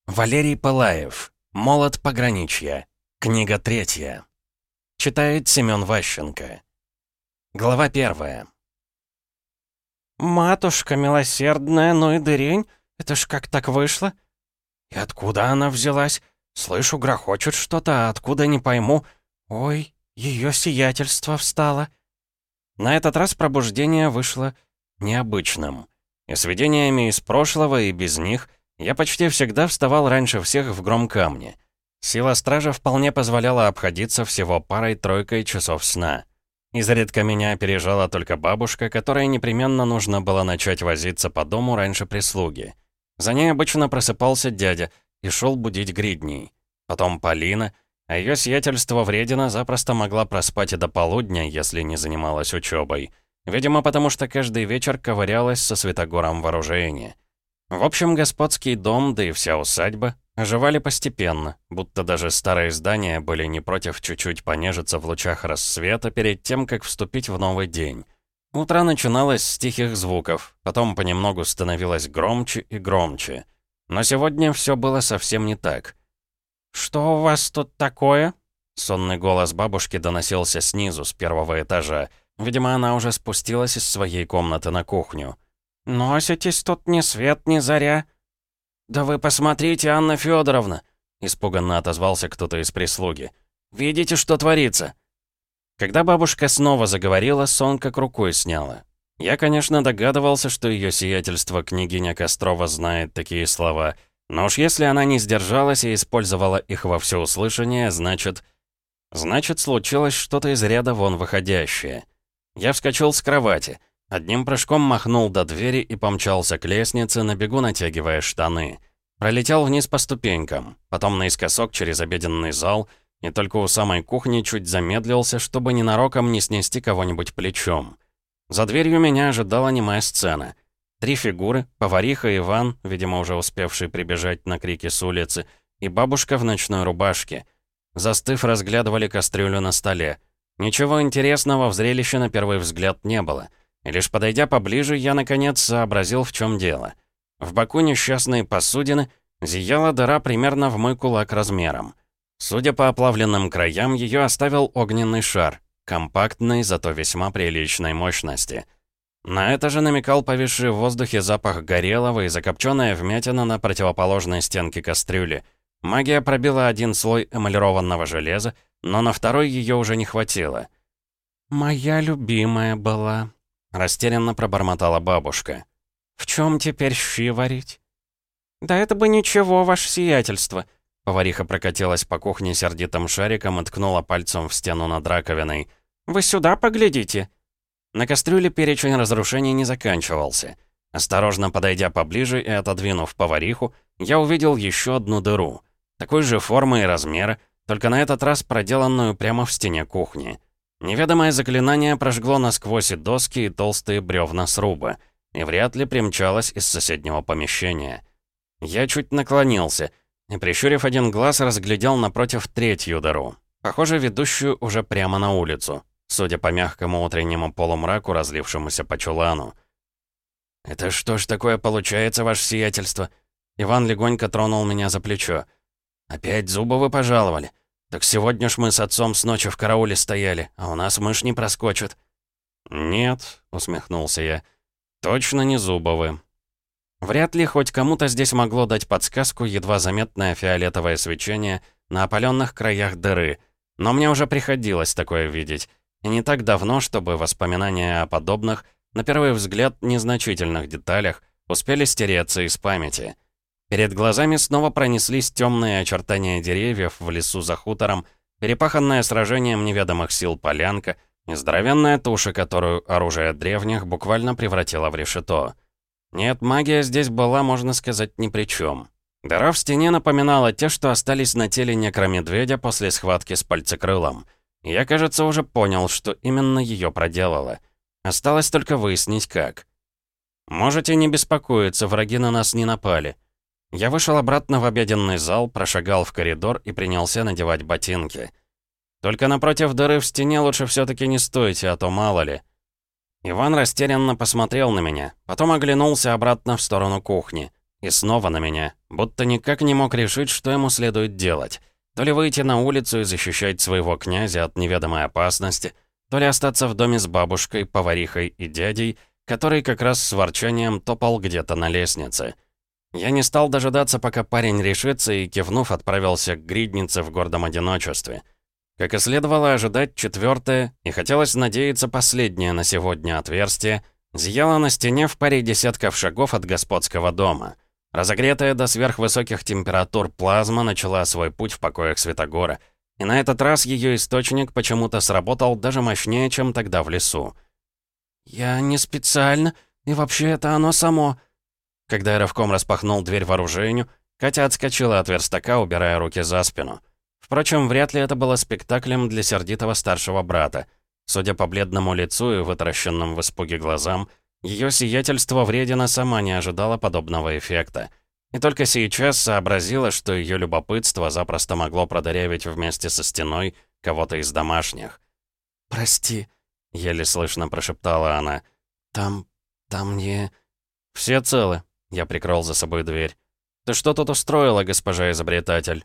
Валерий Пылаев. Молот пограничья. Книга 3. Читает Семён Ващенко. Глава 1. «Матушка милосердная, ну и дырень, это ж как так вышло? И откуда она взялась? Слышу, грохочет что-то, а откуда не пойму. Ой, ее сиятельство встало». На этот раз пробуждение вышло необычным. И с видениями из прошлого, и без них я почти всегда вставал раньше всех в Громкамне. Сила стража вполне позволяла обходиться всего парой-тройкой часов сна. Изредка меня опережала только бабушка, которой непременно нужно было начать возиться по дому раньше прислуги. За ней обычно просыпался дядя и шел будить гридней. Потом Полина, а ее сиятельство Вредина запросто могла проспать и до полудня, если не занималась учебой. Видимо, потому что каждый вечер ковырялась со Святогором в оружейне. В общем, господский дом, да и вся усадьба оживали постепенно, будто даже старые здания были не против чуть-чуть понежиться в лучах рассвета перед тем, как вступить в новый день. Утро начиналось с тихих звуков, потом понемногу становилось громче и громче. Но сегодня все было совсем не так. «Что у вас тут такое?» Сонный голос бабушки доносился снизу, с первого этажа. Видимо, она уже спустилась из своей комнаты на кухню. «Носитесь тут ни свет, ни заря». «Да вы посмотрите, Анна Федоровна!» — испуганно отозвался кто-то из прислуги. «Видите, что творится?» Когда бабушка снова заговорила, сон как рукой сняла. Я, конечно, догадывался, что ее сиятельство княгиня Кострова знает такие слова, но уж если она не сдержалась и использовала их во всеуслышание, значит, случилось что-то из ряда вон выходящее. Я вскочил с кровати, одним прыжком махнул до двери и помчался к лестнице, на бегу натягивая штаны. Пролетел вниз по ступенькам, потом наискосок через обеденный зал, и только у самой кухни чуть замедлился, чтобы ненароком не снести кого-нибудь плечом. За дверью меня ожидала немая сцена. 3 фигуры, повариха Иван, видимо, уже успевший прибежать на крики с улицы, и бабушка в ночной рубашке. Застыв, разглядывали кастрюлю на столе. Ничего интересного в зрелище на первый взгляд не было. И лишь подойдя поближе, я, наконец, сообразил, в чем дело. В боку несчастной посудины зияла дыра примерно в мой кулак размером. Судя по оплавленным краям, ее оставил огненный шар, компактный, зато весьма приличной мощности. На это же намекал повисший в воздухе запах горелого и закопченная вмятина на противоположной стенке кастрюли. Магия пробила один слой эмалированного железа, но на второй ее уже не хватило. «Моя любимая была», — растерянно пробормотала бабушка. «В чем теперь щи варить?» «Да это бы ничего, ваше сиятельство». Повариха прокатилась по кухне сердитым шариком и ткнула пальцем в стену над раковиной. «Вы сюда поглядите». На кастрюле перечень разрушений не заканчивался. Осторожно подойдя поближе и отодвинув повариху, я увидел еще одну дыру. Такой же формы и размера, только на этот раз проделанную прямо в стене кухни. Неведомое заклинание прожгло насквозь и доски, и толстые бревна сруба, и вряд ли примчалось из соседнего помещения. Я чуть наклонился и, прищурив один глаз, разглядел напротив 3-ю дыру, похоже, ведущую уже прямо на улицу, судя по мягкому утреннему полумраку, разлившемуся по чулану. «Это что ж такое получается, ваше сиятельство?» Иван легонько тронул меня за плечо. «Опять Зубовы пожаловали? Так сегодня ж мы с отцом с ночи в карауле стояли, а у нас мышь не проскочит». «Нет», — усмехнулся я, — «точно не Зубовы». Вряд ли хоть кому-то здесь могло дать подсказку едва заметное фиолетовое свечение на опаленных краях дыры, но мне уже приходилось такое видеть, и не так давно, чтобы воспоминания о подобных, на первый взгляд, незначительных деталях успели стереться из памяти. Перед глазами снова пронеслись темные очертания деревьев в лесу за хутором, перепаханное сражением неведомых сил полянка и здоровенная туша, которую оружие древних буквально превратило в решето. Нет, магия здесь была, можно сказать, ни при чем. Дыра в стене напоминала те, что остались на теле некромедведя после схватки с пальцекрылом. Я, кажется, уже понял, что именно ее проделала. Осталось только выяснить, как. «Можете не беспокоиться, враги на нас не напали». Я вышел обратно в обеденный зал, прошагал в коридор и принялся надевать ботинки. «Только напротив дыры в стене лучше все-таки не стойте, а то мало ли». Иван растерянно посмотрел на меня, потом оглянулся обратно в сторону кухни. И снова на меня, будто никак не мог решить, что ему следует делать. То ли выйти на улицу и защищать своего князя от неведомой опасности, то ли остаться в доме с бабушкой, поварихой и дядей, который как раз с ворчанием топал где-то на лестнице. Я не стал дожидаться, пока парень решится, и, кивнув, отправился к гриднице в гордом одиночестве. Как и следовало ожидать, четвертое, и хотелось надеяться последнее на сегодня отверстие, зияло на стене в паре десятков шагов от господского дома. Разогретая до сверхвысоких температур плазма начала свой путь в покоях Святогора, и на этот раз ее источник почему-то сработал даже мощнее, чем тогда в лесу. «Я не специально, и вообще это оно само». Когда я рывком распахнул дверь в оружейню, Катя отскочила от верстака, убирая руки за спину. Впрочем, вряд ли это было спектаклем для сердитого старшего брата. Судя по бледному лицу и вытаращенным в испуге глазам, ее сиятельство Вредина сама не ожидала подобного эффекта. И только сейчас сообразила, что ее любопытство запросто могло продырявить вместе со стеной кого-то из домашних. «Прости», — еле слышно прошептала она. Там не...» «Все целы», — я прикрыл за собой дверь. «Ты что тут устроила, госпожа изобретатель?»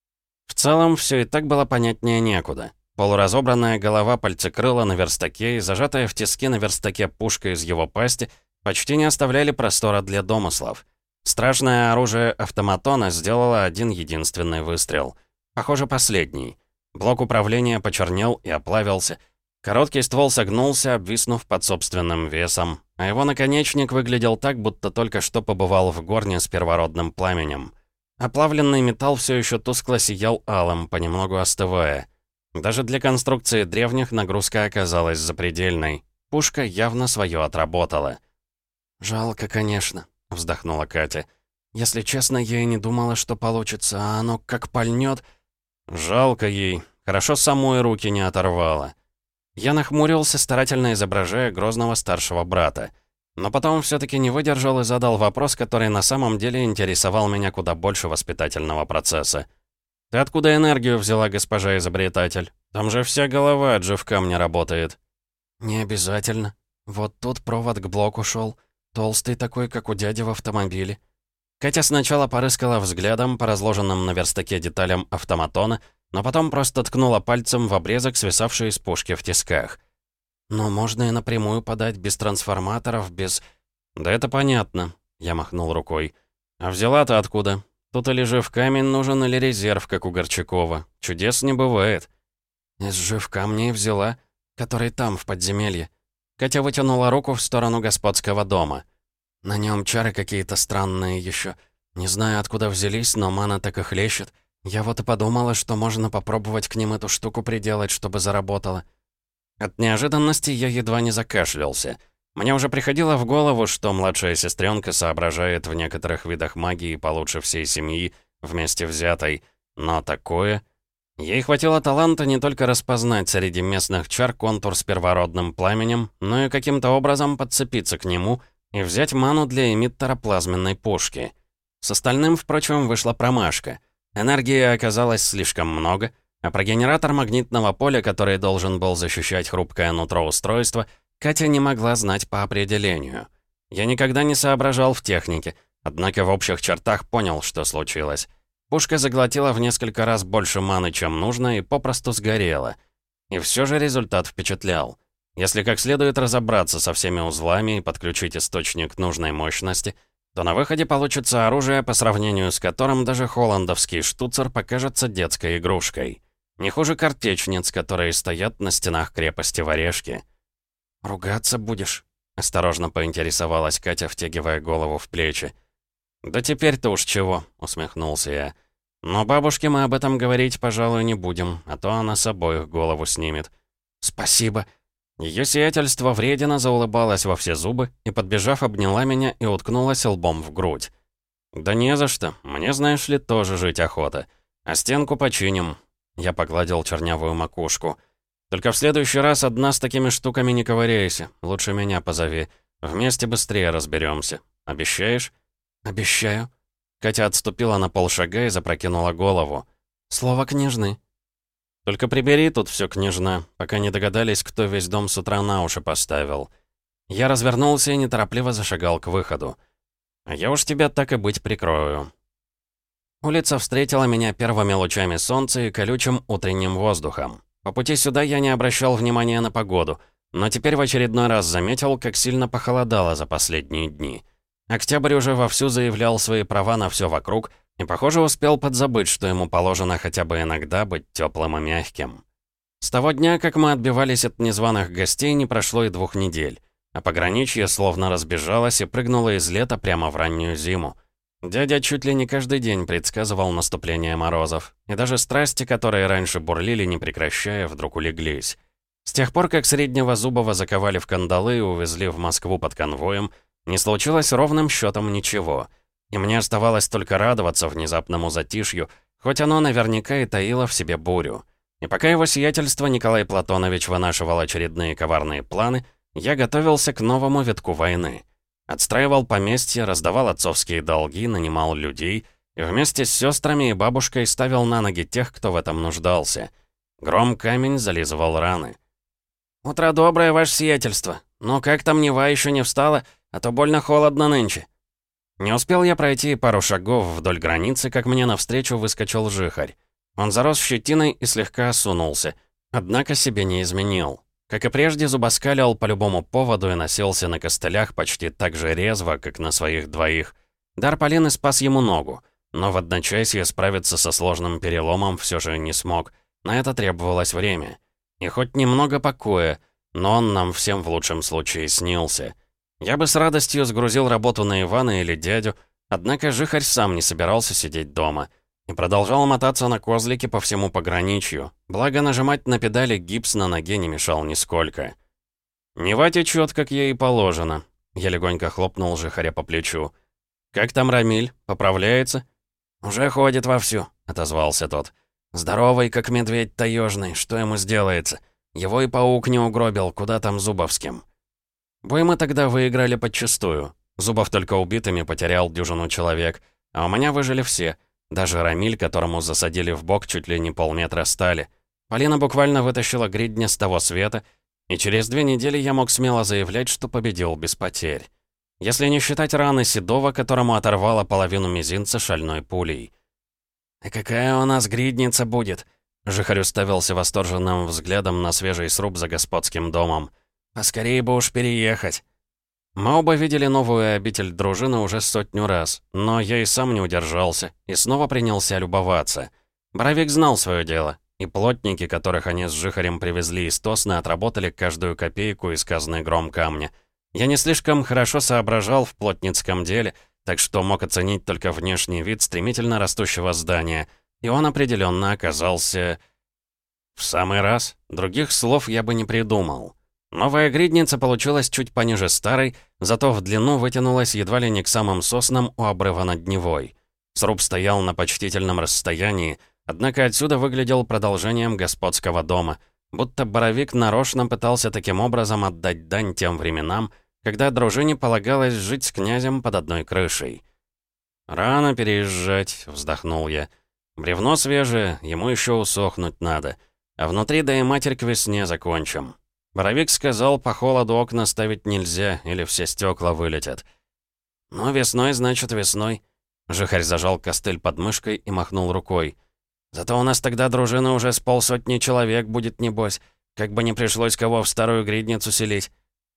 В целом, все и так было понятнее некуда. Полуразобранная голова пальцекрыла на верстаке и зажатая в тиски на верстаке пушка из его пасти почти не оставляли простора для домыслов. Страшное оружие автоматона сделало один единственный выстрел. Похоже, последний. Блок управления почернел и оплавился. Короткий ствол согнулся, обвиснув под собственным весом, а его наконечник выглядел так, будто только что побывал в горне с первородным пламенем. Оплавленный металл все еще тускло сиял алым, понемногу остывая. Даже для конструкции древних нагрузка оказалась запредельной. Пушка явно свое отработала. «Жалко, конечно», — вздохнула Катя. «Если честно, я и не думала, что получится, а оно как пальнет». «Жалко ей. Хорошо самой руки не оторвало». Я нахмурился, старательно изображая грозного старшего брата. Но потом все-таки не выдержал и задал вопрос, который на самом деле интересовал меня куда больше воспитательного процесса. «Ты откуда энергию взяла, госпожа изобретатель? Там же вся голова от живка мне работает». «Не обязательно. Вот тут провод к блоку шел. Толстый такой, как у дяди в автомобиле». Катя сначала порыскала взглядом по разложенным на верстаке деталям автоматона, но потом просто ткнула пальцем в обрезок, свисавший из пушки в тисках. «Но можно и напрямую подать, без трансформаторов, без...» «Да это понятно», — я махнул рукой. «А взяла-то откуда? Тут или жив камень нужен, или резерв, как у Горчакова. Чудес не бывает». «Из живка мне и взяла, который там, в подземелье». Катя вытянула руку в сторону господского дома. «На нем чары какие-то странные еще. Не знаю, откуда взялись, но мана так и хлещет. Я вот и подумала, что можно попробовать к ним эту штуку приделать, чтобы заработало». От неожиданности я едва не закашлялся. Мне уже приходило в голову, что младшая сестренка соображает в некоторых видах магии получше всей семьи, вместе взятой. Но такое... Ей хватило таланта не только распознать среди местных чар контур с первородным пламенем, но и каким-то образом подцепиться к нему и взять ману для эмиттера плазменной пушки. С остальным, впрочем, вышла промашка. Энергии оказалось слишком много, а про генератор магнитного поля, который должен был защищать хрупкое нутро устройства, Катя не могла знать по определению. Я никогда не соображал в технике, однако в общих чертах понял, что случилось. Пушка заглотила в несколько раз больше маны, чем нужно, и попросту сгорела. И все же результат впечатлял. Если как следует разобраться со всеми узлами и подключить источник нужной мощности, то на выходе получится оружие, по сравнению с которым даже холландовский штуцер покажется детской игрушкой. Не хуже картечниц, которые стоят на стенах крепости Варешки. «Ругаться будешь?» — осторожно поинтересовалась Катя, втягивая голову в плечи. «Да теперь-то уж чего», — усмехнулся я. «Но бабушке мы об этом говорить, пожалуй, не будем, а то она с обоих голову снимет». «Спасибо». Ее сиятельство Вредина заулыбалась во все зубы и, подбежав, обняла меня и уткнулась лбом в грудь. «Да не за что. Мне, знаешь ли, тоже жить охота. А стенку починим». Я погладил чернявую макушку. «Только в следующий раз одна с такими штуками не ковыряйся. Лучше меня позови. Вместе быстрее разберемся. Обещаешь?» «Обещаю». Катя отступила на полшага и запрокинула голову. «Слово княжны». «Только прибери тут все, княжна, пока не догадались, кто весь дом с утра на уши поставил». Я развернулся и неторопливо зашагал к выходу. А я уж тебя так и быть прикрою». Улица встретила меня первыми лучами солнца и колючим утренним воздухом. По пути сюда я не обращал внимания на погоду, но теперь в очередной раз заметил, как сильно похолодало за последние дни. Октябрь уже вовсю заявлял свои права на все вокруг и, похоже, успел подзабыть, что ему положено хотя бы иногда быть теплым и мягким. С того дня, как мы отбивались от незваных гостей, не прошло и 2 недель, а пограничье словно разбежалось и прыгнуло из лета прямо в раннюю зиму. Дядя чуть ли не каждый день предсказывал наступление морозов, и даже страсти, которые раньше бурлили, не прекращая, вдруг улеглись. С тех пор, как Среднего Зубова заковали в кандалы и увезли в Москву под конвоем, не случилось ровным счетом ничего. И мне оставалось только радоваться внезапному затишью, хоть оно наверняка и таило в себе бурю. И пока его сиятельство Николай Платонович вынашивал очередные коварные планы, я готовился к новому витку войны. Отстраивал поместья, раздавал отцовские долги, нанимал людей и вместе с сестрами и бабушкой ставил на ноги тех, кто в этом нуждался. Гром-камень зализывал раны. «Утро доброе, ваше сиятельство. Но как там Нева еще не встала, а то больно холодно нынче». Не успел я пройти пару шагов вдоль границы, как мне навстречу выскочил жихарь. Он зарос щетиной и слегка осунулся, однако себе не изменил. Как и прежде, зубоскалил по любому поводу и носился на костылях почти так же резво, как на своих двоих. Дар Полины спас ему ногу, но в одночасье справиться со сложным переломом все же не смог. На это требовалось время. И хоть немного покоя, но он нам всем в лучшем случае снился. Я бы с радостью сгрузил работу на Ивана или дядю, однако жихарь сам не собирался сидеть дома и продолжал мотаться на козлике по всему пограничью, благо нажимать на педали гипс на ноге не мешал нисколько. «Нева течет, как ей и положено», — я легонько хлопнул жихаря по плечу. «Как там Рамиль? Поправляется?» «Уже ходит вовсю», — отозвался тот. «Здоровый, как медведь таежный, что ему сделается? Его и паук не угробил, куда там Зубовским». Бой мы тогда выиграли подчистую. Зубов только убитыми потерял дюжину человек, а у меня выжили все. Даже Рамиль, которому засадили в бок чуть ли не полметра стали. Полина буквально вытащила гридня с того света, и через 2 недели я мог смело заявлять, что победил без потерь. Если не считать раны Седова, которому оторвало половину мизинца шальной пулей. «А какая у нас гридница будет?» Жихарь уставился восторженным взглядом на свежий сруб за господским домом. «Поскорее бы уж переехать». Мы оба видели новую обитель дружины уже 100 раз, но я и сам не удержался и снова принялся любоваться. Боровик знал свое дело, и плотники, которых они с Жихарем привезли из Тосны, отработали каждую копейку из казны гром камня. Я не слишком хорошо соображал в плотницком деле, так что мог оценить только внешний вид стремительно растущего здания, и он определенно оказался... в самый раз. Других слов я бы не придумал. Новая гридница получилась чуть пониже старой, зато в длину вытянулась едва ли не к самым соснам у обрыва над Невой. Сруб стоял на почтительном расстоянии, однако отсюда выглядел продолжением господского дома, будто Боровик нарочно пытался таким образом отдать дань тем временам, когда дружине полагалось жить с князем под одной крышей. «Рано переезжать», — вздохнул я. «Бревно свежее, ему еще усохнуть надо, а внутри да и матерь к весне закончим». Боровик сказал, по холоду окна ставить нельзя, или все стекла вылетят. «Ну, весной, значит, весной». Жихарь зажал костыль под мышкой и махнул рукой. «Зато у нас тогда дружина уже с 50 человек будет, небось. Как бы не пришлось кого в старую гридницу селить».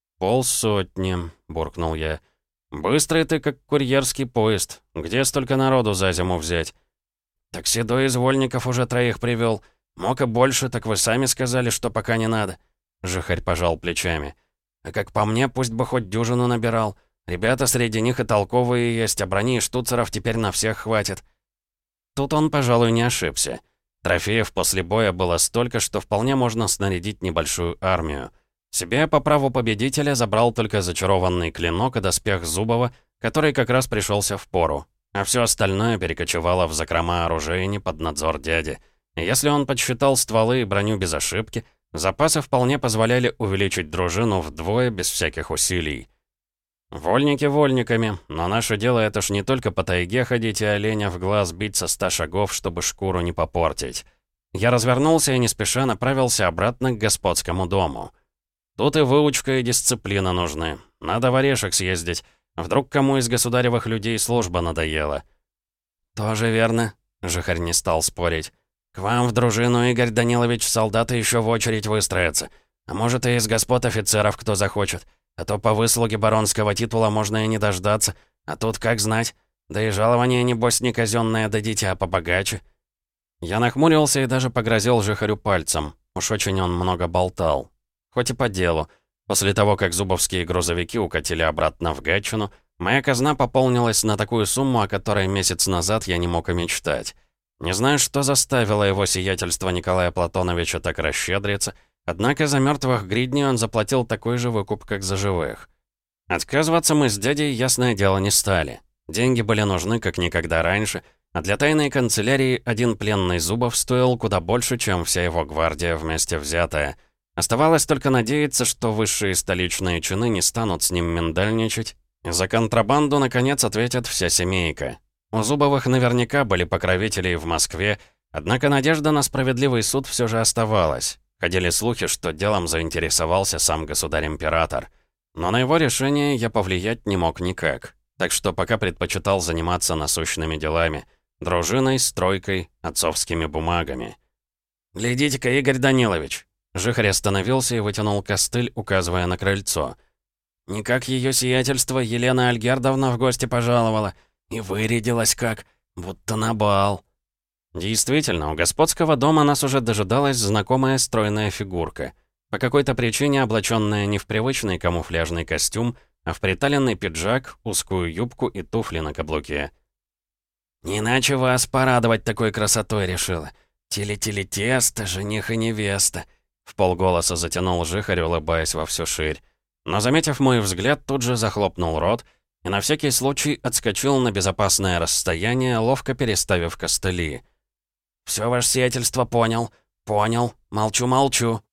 50, буркнул я. «Быстрый ты, как курьерский поезд. Где столько народу за зиму взять?» «Так Седой из вольников уже 3 привел. Мог и больше, так вы сами сказали, что пока не надо». Жихарь пожал плечами. «А как по мне, пусть бы хоть дюжину набирал. Ребята среди них и толковые есть, а брони и штуцеров теперь на всех хватит». Тут он, пожалуй, не ошибся. Трофеев после боя было столько, что вполне можно снарядить небольшую армию. Себе по праву победителя забрал только зачарованный клинок и доспех Зубова, который как раз пришелся в пору, а все остальное перекочевало в закрома оружейни под надзор дяди. И если он подсчитал стволы и броню без ошибки, запасы вполне позволяли увеличить дружину вдвое без всяких усилий. Вольники вольниками, но наше дело это ж не только по тайге ходить и оленя в глаз бить со 100 шагов, чтобы шкуру не попортить. Я развернулся и не спеша направился обратно к господскому дому. Тут и выучка, и дисциплина нужны. Надо в Орешек съездить. Вдруг кому из государевых людей служба надоела? «Тоже верно», — Жихарь не стал спорить. «К вам в дружину, Игорь Данилович, солдаты еще в очередь выстроятся. А может, и из господ офицеров кто захочет. А то по выслуге баронского титула можно и не дождаться. А тут как знать. Да и жалование, небось, не казённое дадите, а побогаче». Я нахмурился и даже погрозил Жихарю пальцем. Уж очень он много болтал. Хоть и по делу. После того, как зубовские грузовики укатили обратно в Гатчину, моя казна пополнилась на такую сумму, о которой месяц назад я не мог и мечтать. Не знаю, что заставило его сиятельство Николая Платоновича так расщедриться, однако за мертвых гридней он заплатил такой же выкуп, как за живых. Отказываться мы с дядей, ясное дело, не стали. Деньги были нужны как никогда раньше, а для тайной канцелярии один пленный Зубов стоил куда больше, чем вся его гвардия вместе взятая. Оставалось только надеяться, что высшие столичные чины не станут с ним миндальничать. За контрабанду, наконец, ответит вся семейка. У Зубовых наверняка были покровители в Москве, однако надежда на справедливый суд все же оставалась. Ходили слухи, что делом заинтересовался сам государь-император. Но на его решение я повлиять не мог никак. Так что пока предпочитал заниматься насущными делами. Дружиной, стройкой, отцовскими бумагами. «Глядите-ка, Игорь Данилович!» Жихарь остановился и вытянул костыль, указывая на крыльцо. «Никак ее сиятельство Елена Альгердовна в гости пожаловала. И вырядилась как, будто на бал». Действительно, у господского дома нас уже дожидалась знакомая стройная фигурка. По какой-то причине облаченная не в привычный камуфляжный костюм, а в приталенный пиджак, узкую юбку и туфли на каблуке. «Не иначе вас порадовать такой красотой решила. Тили-тили-тесто, жених и невеста», — вполголоса затянул Жихарь, улыбаясь во всю ширь. Но, заметив мой взгляд, тут же захлопнул рот и на всякий случай отскочил на безопасное расстояние, ловко переставив костыли. «Все ваше сиятельство понял. Понял. Молчу-молчу».